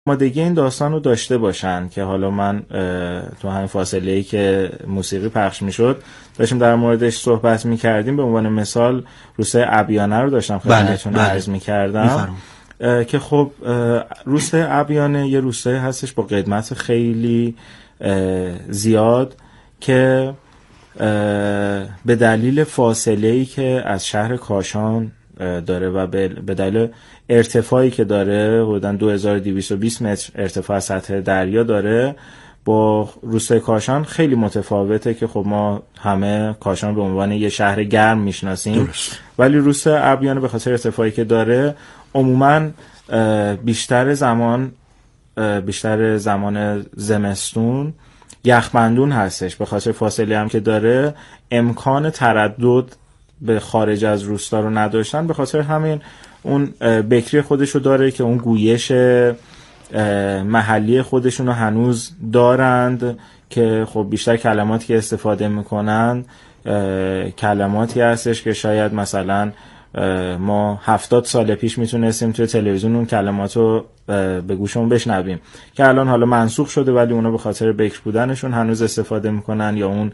آمادگی این داستان رو داشته باشن که حالا من تو همین فاصله‌ای که موسیقی پخش میشد داشتیم در موردش صحبت میکردیم. به عنوان مثال روستای ابیانه رو داشتم خدمتتون عرض میکردم که خب روستای ابیانه یه روستایی هستش با قدمت خیلی زیاد که به دلیل فاصله‌ای که از شهر کاشان داره و به دلیل ارتفاعی که داره حدوداً 2220 متر ارتفاع سطح دریا داره با روستای کاشان خیلی متفاوته که خب ما همه کاشان به عنوان یه شهر گرم میشناسیم، ولی روستای ابیانه به خاطر ارتفاعی که داره عموماً بیشتر زمان زمستون یخبندون هستش. به خاطر فاصله هم که داره امکان تردد به خارج از روستا رو نداشتن، به خاطر همین اون بکری خودشو داره که اون گویش محلی خودشون رو هنوز دارند که خب بیشتر کلماتی که استفاده میکنن کلماتی هستش که شاید مثلا ما 70 سال پیش میتونستیم توی تلویزیون اون کلماتو به گوشمون بشنویم که الان حالا منسوخ شده، ولی اونا به خاطر بکر بودنشون هنوز استفاده میکنن، یا اون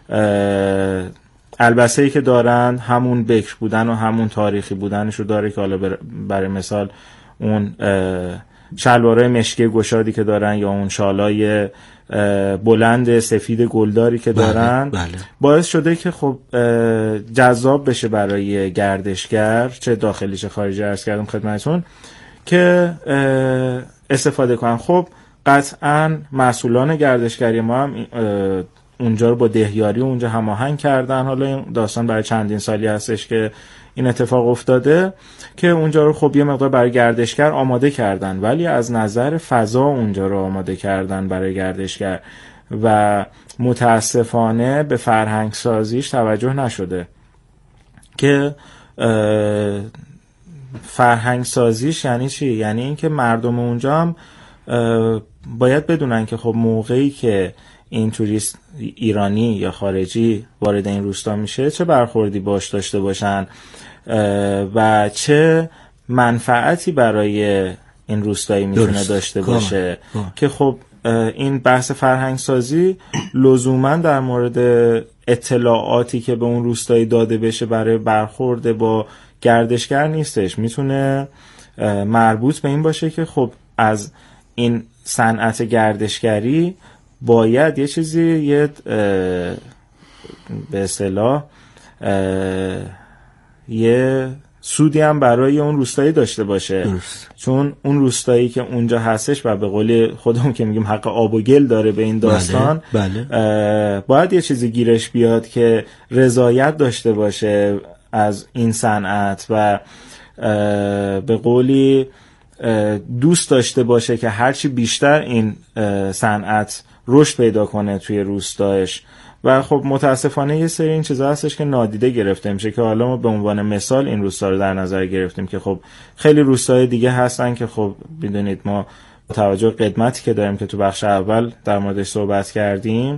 البسه‌ای که دارن همون بکر بودن و همون تاریخی بودنش رو داره که حالا برای مثال اون شلوارای مشکی گشادی که دارن یا اون شالای بلند سفید گلداری که دارن باعث شده که خب جذاب بشه برای گردشگر چه داخلی چه خارجی، عرض کردم خدمتتون، که استفاده کنن. خب قطعا مسئولان گردشگری ما هم اونجا رو با دهیاری اونجا هماهنگ کردن. حالا این داستان برای چندین سالی هستش که این اتفاق افتاده که اونجا رو خب یه مقدار برای گردشگر آماده کردن، ولی از نظر فضا اونجا رو آماده کردن برای گردشگر و متاسفانه به فرهنگ سازیش توجه نشده. که فرهنگ سازیش یعنی چی؟ یعنی اینکه مردم اونجا هم باید بدونن که خب موقعی که این توریست ایرانی یا خارجی وارد این روستا میشه چه برخوردی باش داشته باشن و چه منفعتی برای این روستایی میتونه داشته باشه. که خب این بحث فرهنگ سازی لزوما در مورد اطلاعاتی که به اون روستایی داده بشه برای برخورد با گردشگر نیستش، میتونه مربوط به این باشه که خب از این صنعت گردشگری باید یه چیزی به اصطلاح یه سودی هم برای اون روستایی داشته باشه. چون اون روستایی که اونجا هستش و به قول خودمون که میگیم حق آب و گل داره به این داستان، باید یه چیزی گیرش بیاد که رضایت داشته باشه از این صنعت و به قولی دوست داشته باشه که هرچی بیشتر این صنعت رشد پیدا کنه توی روستایش. و خب متاسفانه یه سری این چیزا هستش که نادیده گرفته میشه که حالا ما به عنوان مثال این روستا رو در نظر گرفتیم که خب خیلی روستای دیگه هستن که خب بدونید ما با توجه قدمتی که داریم که تو بخش اول در موردش صحبت کردیم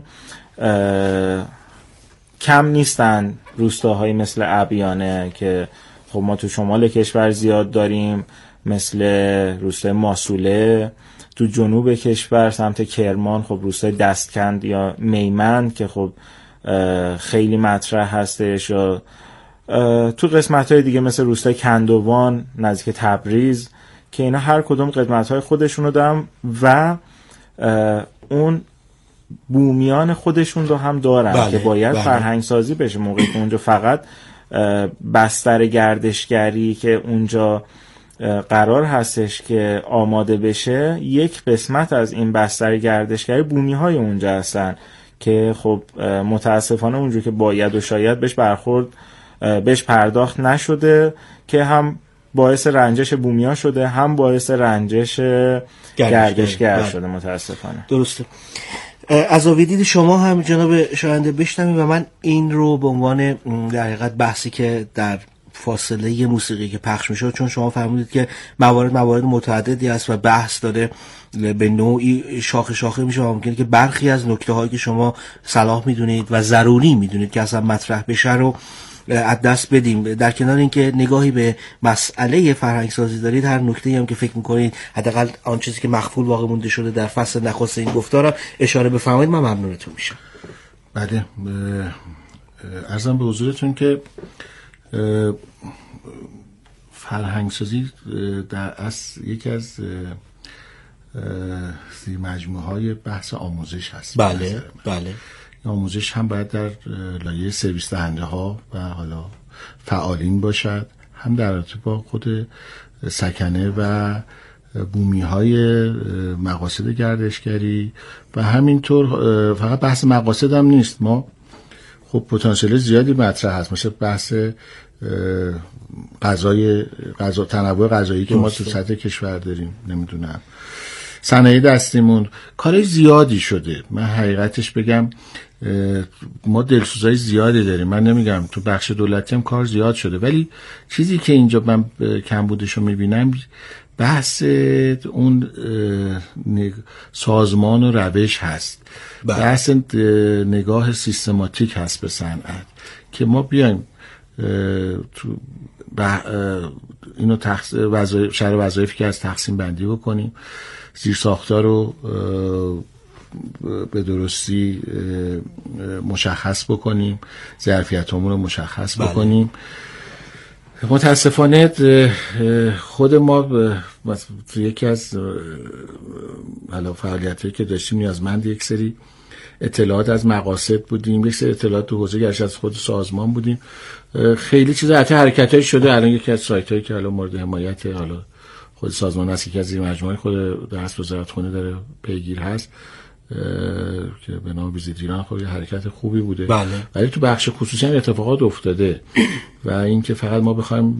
کم نیستن روستاهایی مثل ابیانه که خب ما تو شمال کشور زیاد داریم، مثل روستای ماسوله، تو جنوب کشور سمت کرمان خب روستای دستکند یا میمند که خب خیلی مطرح هستش، یا تو قسمت‌های دیگه مثل روستای کندوان نزدیک تبریز که اینا هر کدوم قدمت‌های خودشونو دارن و اون بومیان خودشون رو هم دارن که باید فرهنگ سازی بشه. موقعی که اونجا فقط بستر گردشگری که اونجا قرار هستش که آماده بشه، یک قسمت از این بستر گردشگری بومی های اونجا هستن که خب متاسفانه اونجور که باید و شاید بهش پرداخت نشده که هم باعث رنجش بومی ها شده هم باعث رنجش گردشگر شده متاسفانه. درسته. از آویدید شما هم جناب شاینده بشنویم و من این رو به عنوان در حقیقت بحثی که در فاصله موسیقی که پخش میشه، چون شما فرمودید که موارد متعددی هست و بحث داره به نوعی شاخه میشه و ممکنه که برخی از نکته هایی که شما صلاح میدونید و ضروری میدونید که اصلا مطرح بشه رو از دست بدیم. در کنار اینکه نگاهی به مسئله فرهنگ سازی دارید، هر نکته‌ای هم که فکر می‌کنید حداقل آن چیزی که مخفول باقی مونده شده در فصل نخست این گفتارم اشاره بفرمایید، من ممنونتون میشم. بله، عرضم به حضورتون که فرهنگ سازی در اصل یکی از زیر مجموعه های بحث آموزش هست. بله بله. آموزش هم باید در لایه سرویس دهنده ها و حالا فعالین باشد، هم در رابطه با خود سکنه و بومی های مقاصد گردشگری و همینطور فقط بحث مقاصد هم نیست. ما خب پتانسیل زیادی مطرح هست، مثل بحث تنوع غذایی که ما تو سطح کشور داریم، نمیدونم صنایع دستیمون، کار زیادی شده. من حقیقتش بگم ما دلسوزای زیادی داریم، من نمیگم تو بخش دولتی هم کار زیاد شده، ولی چیزی که اینجا من کمبودشو میبینم بحث اون سازمان و روش هست. بحث نگاه سیستماتیک هست به صنعت که ما بیایم تو اینو شرح وظایفی که از تقسیم بندی بکنیم، زیر ساختار رو به درستی مشخص بکنیم، ظرفیتامون رو مشخص بکنیم. متاسفانه خود ما تو یکی از فعالیتایی که داشتیم نیازمند یک سری اطلاعات از مقاصد بودیم، یک سری اطلاعات تو حوزه گردش از خود سازمان بودیم. خیلی چیزا حتی حرکتایی شده. الان یکی از سایتایی که الان مورد حمایت حالا خود سازمان هست، یکی از زیر مجموعه خود دست وزارتخونه داره پیگیر هست که به نام ویزیت ایران، خب یه حرکت خوبی بوده. بله. ولی تو بخش خصوصی هم اتفاقات افتاده و اینکه فقط ما بخوایم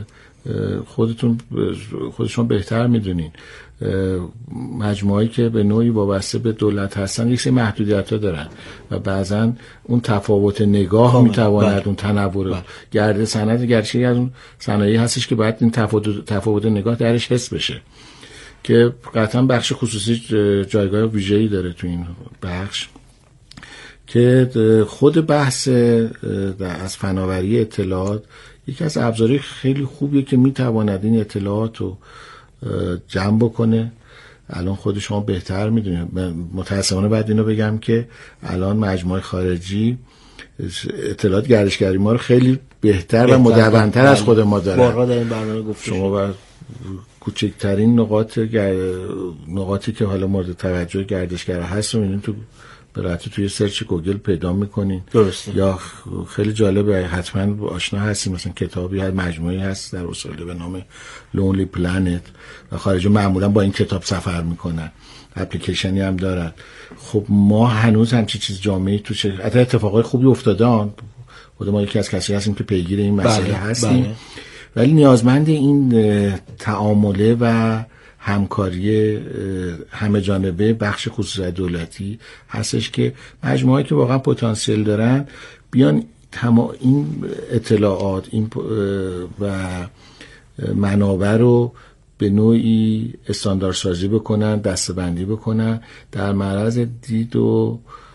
خودشون بهتر میدونین، مجموعه‌ای که به نوعی وابسته به دولت هستن یک سری محدودیت‌ها دارن و بعضا اون تفاوت نگاه میتواند اون تنوع گرد صنعت گردشگری از اون صنایعی هستش که باید این تفاوت نگاه درش حس بشه، که قطعا بخش خصوصی جایگاه ویژه‌ای داره تو این بخش، که خود بحث از فناوری اطلاعات یکی از ابزارهای خیلی خوبیه که میتواند این اطلاعات رو جمع بکنه. الان خود شما بهتر میدونید، متاسفانه باید اینو بگم که الان مجموعه خارجی اطلاعات گردشگری ما رو خیلی بهتر و مدون‌تر از خود ما داره. بارها در این برنامه گفته شما باید کوچکترین نقاطی که حالا مورد توجه گردشگر هست رو می‌بینید، تو براتون توی سرچ گوگل پیدا میکنین. درسته. یا خیلی جالبه، حتما آشنا هستیم، مثلا کتابی هست، مجموعی هست در استرالیا به نام لونلی پلنت و خارجی معمولا با این کتاب سفر میکنن، اپلیکیشنی هم دارن. خب ما هنوز همچی چیز جامعی تو حتی اتفاقای خوبی افتاده، خود ما یکی از کسایی هستیم که پیگیر این مسئله هستیم. ولی نیازمند این تعامله و همکاری همه جانبه بخش خصوصی دولتی هستش که مجموعه‌ای که واقعا پتانسیل دارن بیان این اطلاعات و منابع رو به نوعی استانداردسازی بکنن، دسته‌بندی بکنن، در معرض دید و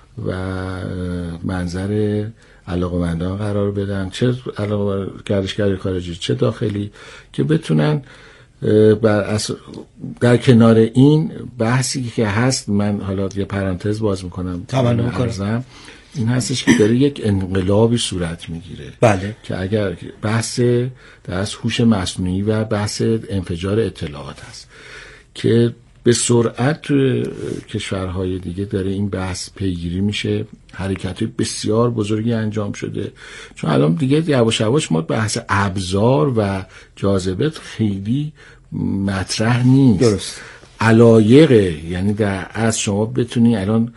منظر علاقه‌مندان قرار بدن، چه گردشگری خارجی چه داخلی، که بتونن در کنار این بحثی که هست. من حالا یه پرانتز باز میکنم، این هستش که داره یک انقلابی صورت میگیره. بله. که اگر بحث در هوش مصنوعی و بحث انفجار اطلاعات هست که به سرعت تو کشورهای دیگه داره این بحث پیگیری میشه، حرکت بسیار بزرگی انجام شده، چون الان دیگه یواش یواش ما بحث ابزار و جاذبه خیلی مطرح نیست. درست. علایقه، یعنی از شما بتونی الان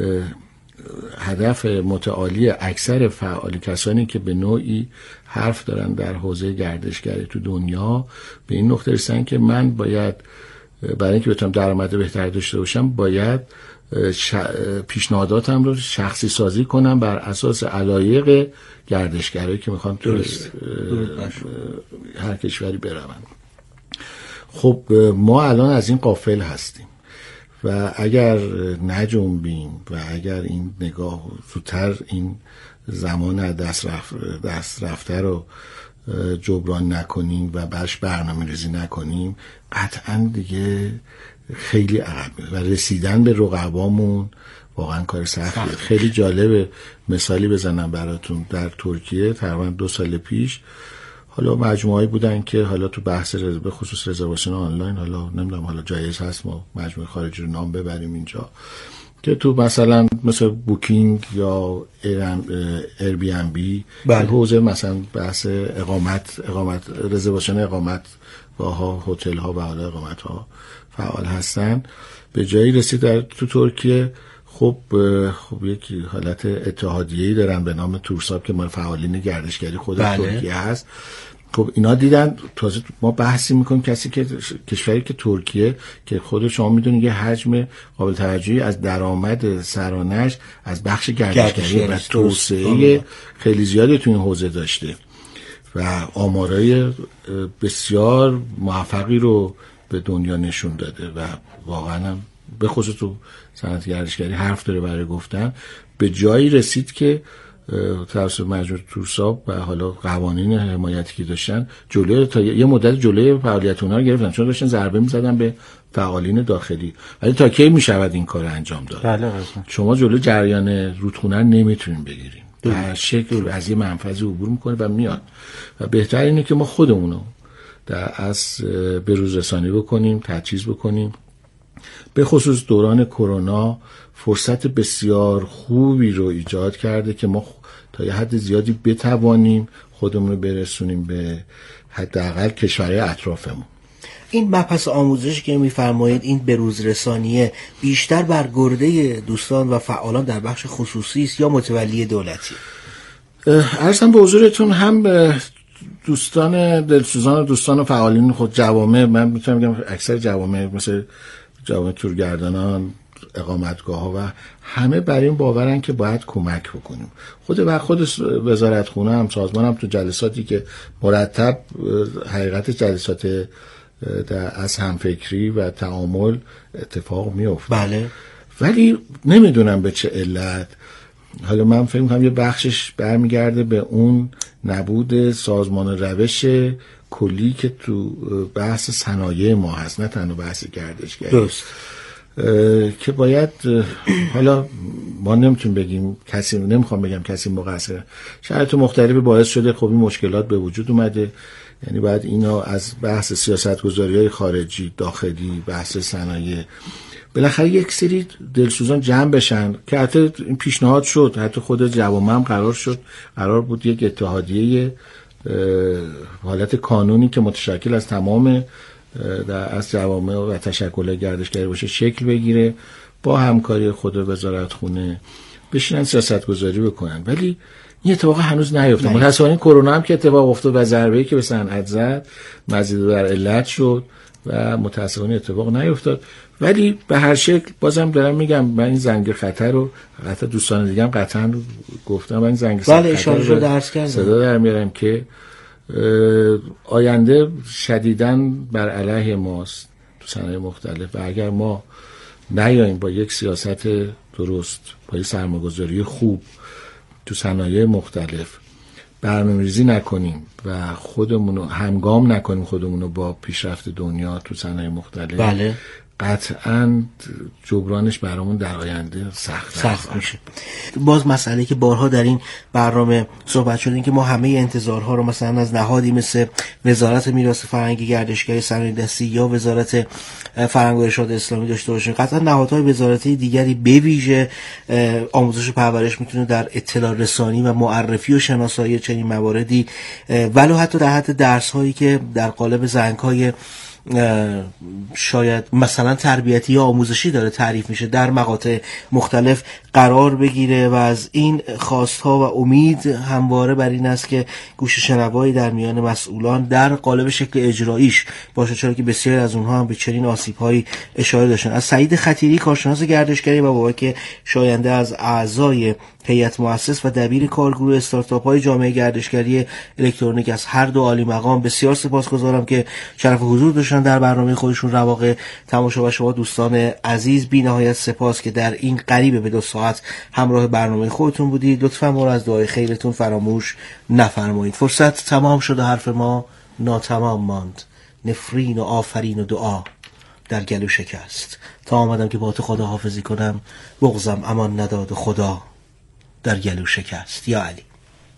هدف متعالی اکثر فعالی کسانی که به نوعی حرف دارن در حوزه گردشگری تو دنیا به این نقطه رسیدن که من باید برای اینکه بتونم درآمد بهتری داشته باشم باید پیشنهاداتم رو شخصی سازی کنم بر اساس علایق گردشگرایی که میخوان تو هر کشوری برون. خب ما الان از این غافل هستیم و اگر نجنبیم و اگر این نگاه زودتر این زمان دست رفته رو جبران نکنیم و برش برنامه‌ریزی نکنیم، قطعا دیگه خیلی عقب و رسیدن به رقبامون واقعا کار سختیه. خیلی جالبه مثالی بزنم براتون. در ترکیه تقریبا 2 سال پیش حالا مجموعه‌ای بودن که حالا تو بحث به خصوص رزرواسیون آنلاین، حالا نمیدونم حالا جایز هست ما مجموعه خارجی رو نام ببریم اینجا، که تو مثل بوکینگ یا ایر بی ام بی حوزه مثلا بحث اقامت رزرواسیون اقامتگاه‌ها، هتل‌ها و حالا اقامت‌ها فعال هستن. به جایی رسید تو ترکیه خب یک حالت اتحادیه‌ای دارن به نام تورساب که مال فعالین گردشگری خود ترکیه هست. خب اینا دیدن، تازه ما بحثی میکنیم کشوری که ترکیه که خود شما میدونید یه حجم قابل توجهی از درآمد سرانش از بخش گردشگری و توسعه خیلی زیادی تو این حوزه داشته و آمارای بسیار موفقی رو به دنیا نشون داده و واقعا به خصوص تو صنعت گردشگری حرف داره برای گفتن. به جایی رسید که توسط مجموعه تورساب و حالا قوانین حمایتی که داشتن جلوی تا یه مدت جلوی فعالیت اونها رو گرفتن، چون داشتن ضربه می‌زدن به فعالین داخلی. ولی تا کی میشود این کار انجام داد؟ بله شما جلوی جریان رودخونه نمیتونین بگیرین. در شکل از یه منفذی عبور میکنه و میاد و بهتر اینه که ما خودمونو از بروز رسانی بکنیم، تجهیز بکنیم. به خصوص دوران کرونا فرصت بسیار خوبی رو ایجاد کرده که ما تا یه حد زیادی بتوانیم خودمون رو برسونیم به حداقل کشورهای اطرافمون. این مبحث آموزشی که میفرمایید، این بروز رسانیه بیشتر بر گرده دوستان و فعالان در بخش خصوصی است یا متولی دولتی؟ عرضم به حضورتون هم دوستان دلسوزان و دوستان و فعالین خود جوامع، من میتونم بگم اکثر جوامع مثل جوامع تورگردانان، اقامتگاه‌ها و همه بر این باورن که باید کمک بکنیم. خود وزارتخونه هم سازمان هم تو جلساتی که مرتب حقیقت جلسات از همفکری و تعامل اتفاق میفته. بله. ولی نمیدونم به چه علت. حالا من فکر می‌کنم یه بخشش برمیگرده به اون نبود سازمان روش کلی که تو بحث صنایع ما هست، نه تنها بحث گردشگری. درست. که باید حالا ما نمیتونیم بگیم کسی، نمیخوام بگم کسی مقصر، شرایط مختلفی باعث شده خب این مشکلات به وجود اومده. یعنی باید اینا از بحث سیاستگذاری‌های خارجی، داخلی، بحث صنایع، بالاخره یک سری دلسوزان جمع بشن که حتی این پیشنهاد شد، حتی خود جوامع هم قرار بود یک اتحادیه حالت کانونی که متشکل از تمام از جوامع و تشکل گردشگری باشه شکل بگیره، با همکاری خود وزارتخونه بشینن سیاستگذاری بکنن. ولی این اتفاق هنوز نیفتاد. متأسفانه کرونا هم که اتفاق افتاد و ضربه‌ای که به صنعت زد مزید بر علت شد و متأسفانه اتفاق نیفتاد. ولی به هر شکل بازم دارم میگم من این زنگ خطر رو حتی دوستان دیگه هم قطعا گفتم، من این زنگ خطر رو درس کردم، صدا در میارم که آینده شدیداً بر علیه ماست تو صنایع مختلف و اگر ما نیاییم با یک سیاست درست، با یک سرمایه‌گذاری خوب تو صنایع مختلف برنامه‌ریزی نکنیم و خودمونو همگام نکنیم خودمونو با پیشرفت دنیا تو صنایع مختلف، بله، قطعاً جبرانش برامون در آینده سخت میشه. باز مسئله که بارها در این برنامه صحبت شد این که ما همه انتظارها رو مثلا از نهادی مثل وزارت میراث فرهنگی، گردشگری، صنایع دستی یا وزارت فرهنگ و ارشاد اسلامی داشته باشیم. قطعا نهادهای وزارتی دیگری به ویژه آموزش و پرورش میتونه در اطلاع رسانی و معرفی و شناسایی چنین مواردی ولو حتی در حد درس هایی که در قالب زنگ‌های شاید مثلا تربیتی یا آموزشی داره تعریف میشه در مقاطع مختلف قرار بگیره و از این خواستها و امید همواره بر این است که گوش شنوایی در میان مسئولان در قالب شکل اجراییش باشه، چرا که بسیاری از اونها هم به چنین آسیب‌هایی اشاره داشتن. از سعید خطیری کارشناس گردشگری و بابک شاینده از اعضای هیئت مؤسس و دبیر کارگروه استارتاپ‌های جامعه گردشگری الکترونیک از هر دو عالی مقام بسیار سپاسگزارم که شرف حضور داشتن در برنامه خودشون. رواق تماشا و شما دوستان عزیز بی نهایت سپاس که در این قریب به 2 ساعت همراه برنامه خودتون بودید. لطفاً ما را از دعای خیرتون فراموش نفرمایید. فرصت تمام شد و حرف ما ناتمام ماند. نفرین و آفرین و دعا در گلو شکست. تا آمدم که با تو خداحافظی کنم، بغضم امان نداد و خدا در گلو شکست. یا علی.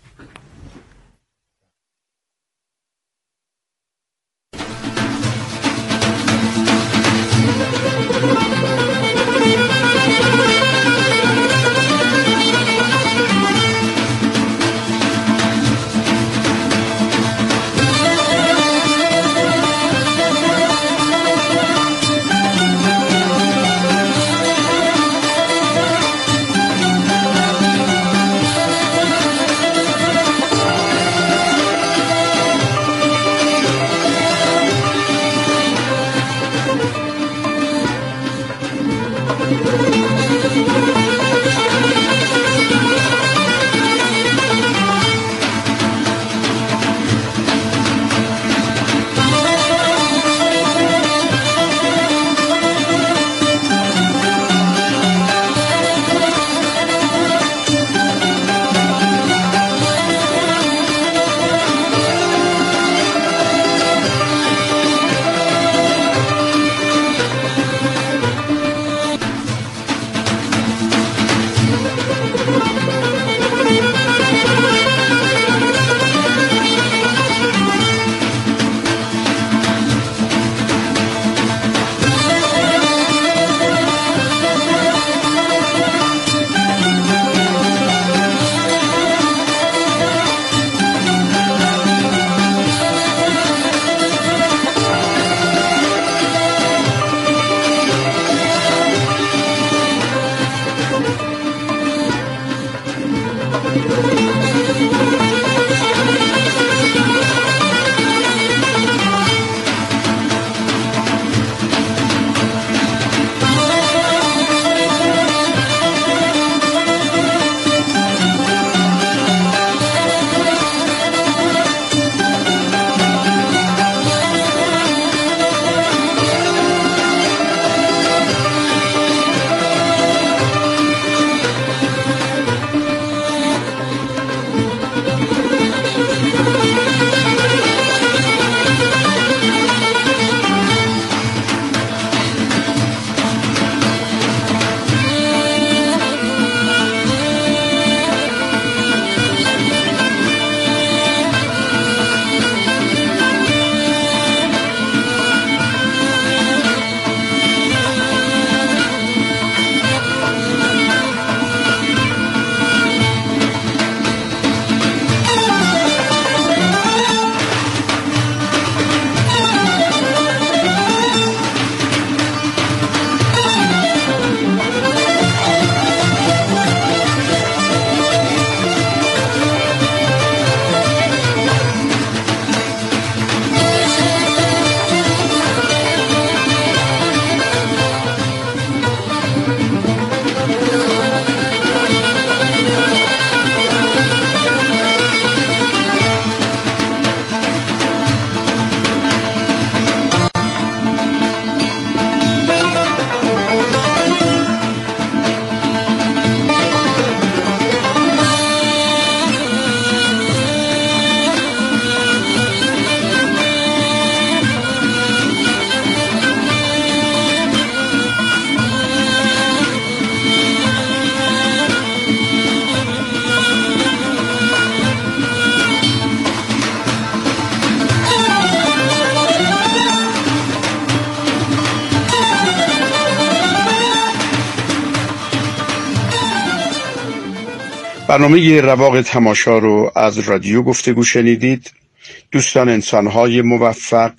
برنامه رواق تماشا رو از رادیو گفتگو شنیدید. دوستان، انسان‌های موفق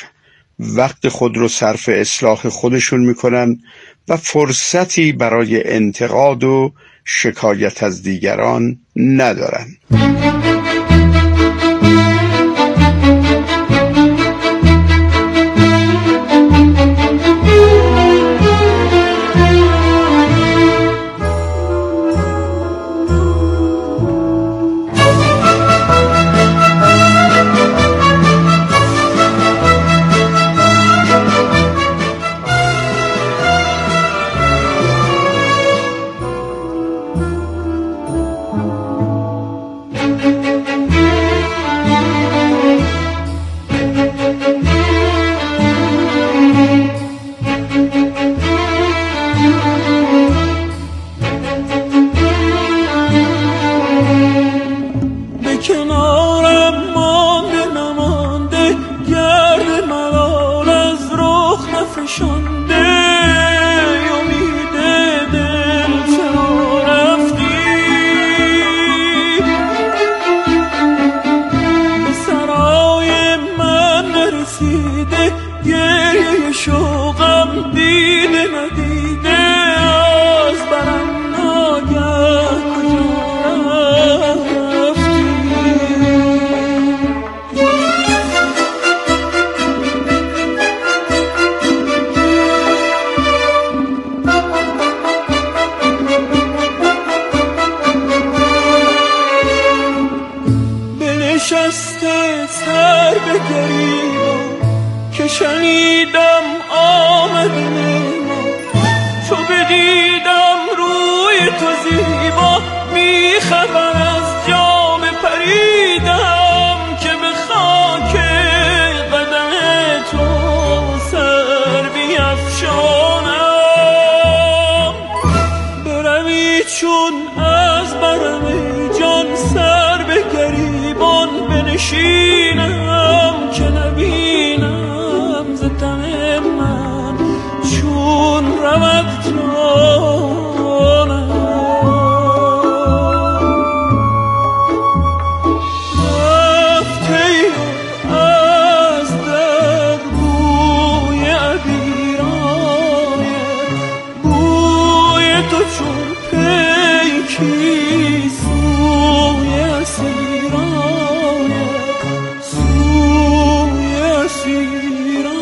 وقت خود رو صرف اصلاح خودشون میکنن و فرصتی برای انتقاد و شکایت از دیگران ندارن. دیدم روی تو زیبا، بیخبر از جام پریدم که به خاک قدم تو سر بیفشانم. بروی چون از برم جان سر به گریبان بنشینم، که نبینم ز دم من چون رود جانم. رفته از در بوی عبیرانت، بوی تو چون پیکی سوی اسیرانت، سوی اسیرانت.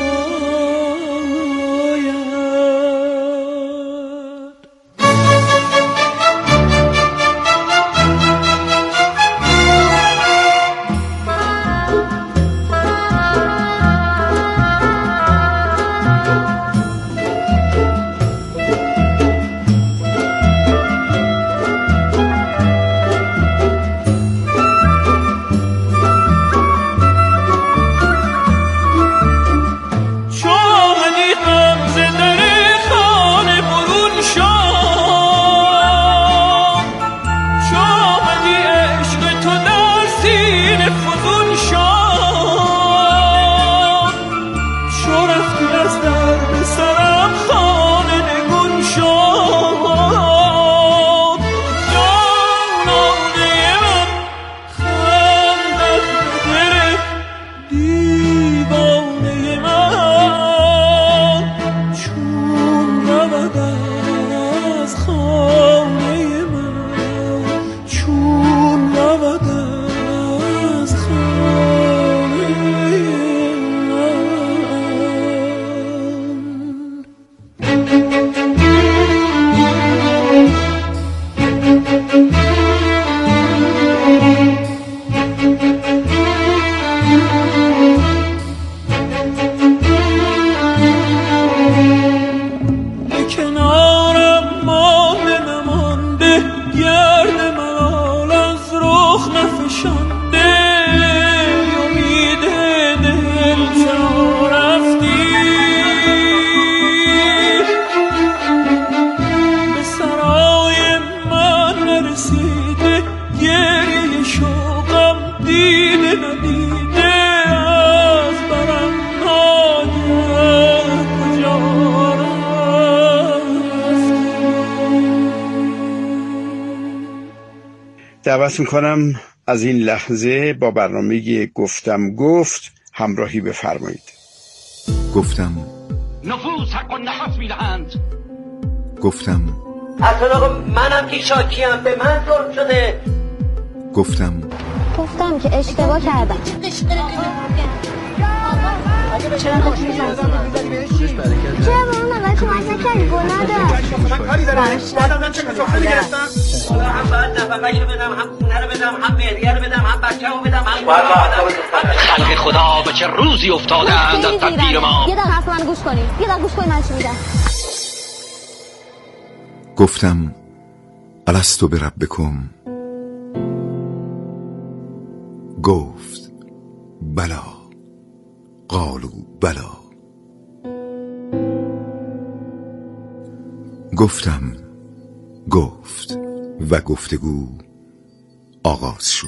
دعوت میکنم از این لحظه با برنامه گفتم گفت همراهی بفرمایید. گفتم نفوس حق و نفس میدهند. گفتم اصلا منم که شاکیم، به من ظلم شده. گفتم که اشتباه کردم. چرا به اون آقای کمک نکردی؟ گناه داشت. هم باید نفقه‌شو بدم، هم خونه رو بدم، هم مهریه رو بدم، هم بچه‌مو بدم، هم خلق خدا به چه روزی افتادند از تدبیر ما. یه دقیقه حرف من گوش کنید. من چی میگم. گفتم الستو بربکم. گفت بلا. قالوا بلا. گفتم گفت و گفتگو آغاز شد.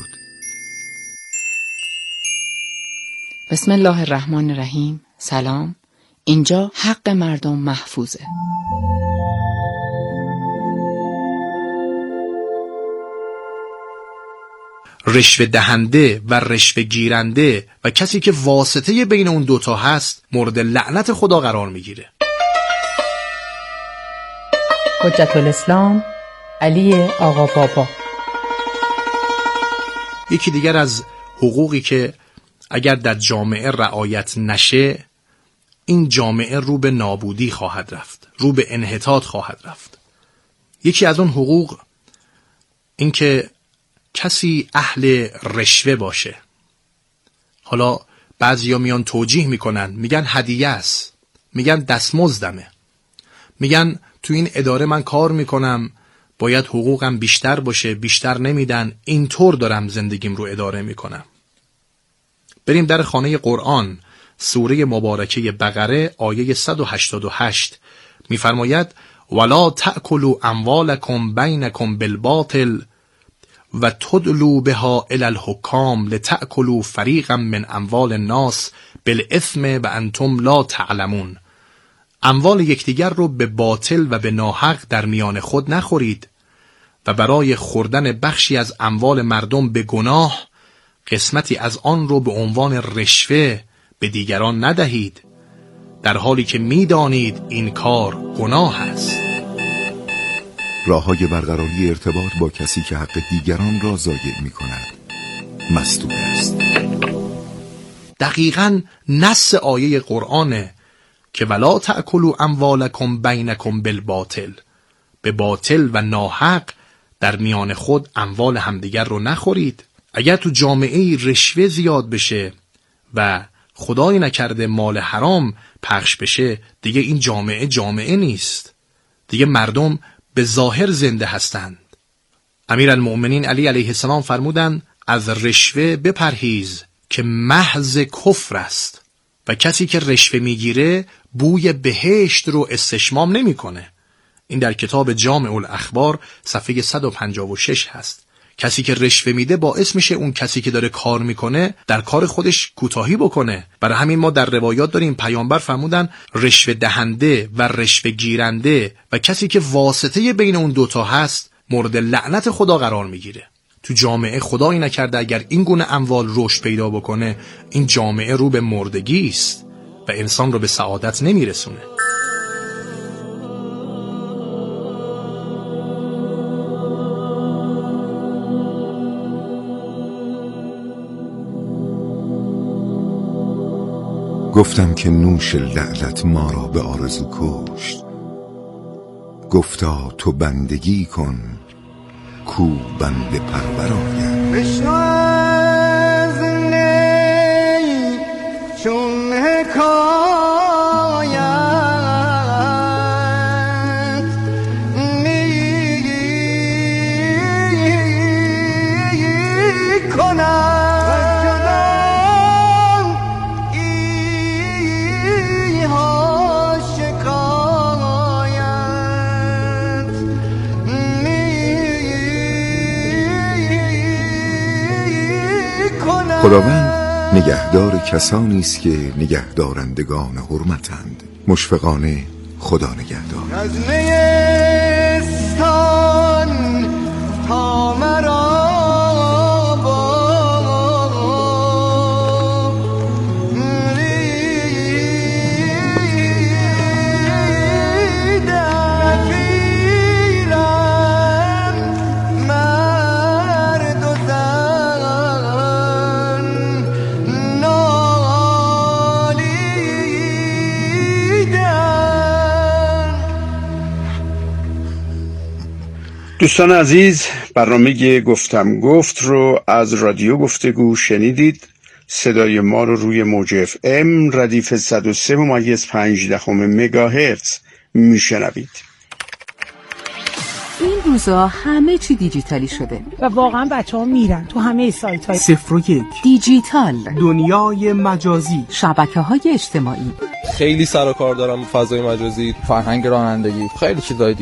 بسم الله الرحمن الرحیم. سلام. اینجا حق مردم محفوظه. رشوه دهنده و رشوه گیرنده و کسی که واسطه بین اون دوتا هست مورد لعنت خدا قرار میگیره. حجت الاسلام علی آقا بابا. یکی دیگر از حقوقی که اگر در جامعه رعایت نشه، این جامعه رو به نابودی خواهد رفت، رو به انحطاط خواهد رفت. یکی از اون حقوق این که کسی اهل رشوه باشه. حالا بعضیا میان توجیه میکنن، میگن هدیه است، میگن دستمزدمه، میگن تو این اداره من کار میکنم، باید حقوقم بیشتر باشه، بیشتر نمیدن، اینطور دارم زندگیم رو اداره میکنم. بریم در خانه قرآن، سوره مبارکه بقره آیه 188 میفرماید ولا تأکلوا اموالکم بینکم بالباطل و تدلوا بها الی الحکام لتأکلوا فریقا من اموال الناس بالاثم و انتم لا تعلمون. اموال یکدیگر رو به باطل و به ناحق در میان خود نخورید و برای خوردن بخشی از اموال مردم به گناه قسمتی از آن رو به عنوان رشوه به دیگران ندهید، در حالی که میدانید این کار گناه است. راه‌های برقراری ارتباط با کسی که حق دیگران را ضایع می‌کند مسدود است. دقیقاً نص آیه قرآنه که ولا تأکلوا اموالکم بینکم بالباطل، به باطل و ناحق در میان خود اموال همدیگر رو نخورید. اگر تو جامعه رشوه زیاد بشه و خدای نکرده مال حرام پخش بشه، دیگه این جامعه نیست، دیگه مردم به ظاهر زنده هستند. امیرالمؤمنین علی علیه السلام فرمودند از رشوه بپرهیز که محض کفر است و کسی که رشوه میگیره بوی بهشت رو استشمام نمیکنه. این در کتاب جامع الاخبار صفحه 156 هست. کسی که رشوه میده باعث میشه اون کسی که داره کار میکنه در کار خودش کوتاهی بکنه. برای همین ما در روایات داریم پیامبر فرمودن رشوه دهنده و رشوه گیرنده و کسی که واسطه بین اون دوتا هست مورد لعنت خدا قرار میگیره. تو جامعه خدایی نکرده اگر این گونه اموال رشد پیدا بکنه، این جامعه رو به مردگی است و انسان رو به سعادت نمیرسونه. گفتم که نوش لعلت ما را به آرزو کشت. گفتا تو بندگی کن کو بنده پرور آید. بشنو از نی چون حکایت می کنم خداوند نگهدار کسانی است که نگهدارندگان حرمتند. مشفقانه خدا نگهدار. از نیستان تا مرا دوستان عزیز، برنامه گفتم گفت رو از رادیو گفتگو شنیدید. صدای ما رو روی موج FM ردیف 103.5 مگاهرتز میشنوید. این روزا همه چی دیجیتالی شده و واقعا بچه‌ها میرن تو همه سایت‌های 01 دیجیتال، دنیای مجازی، شبکه‌های اجتماعی. خیلی سر و کار دارم فضای مجازی، فرهنگ رانندگی، خیلی چیزای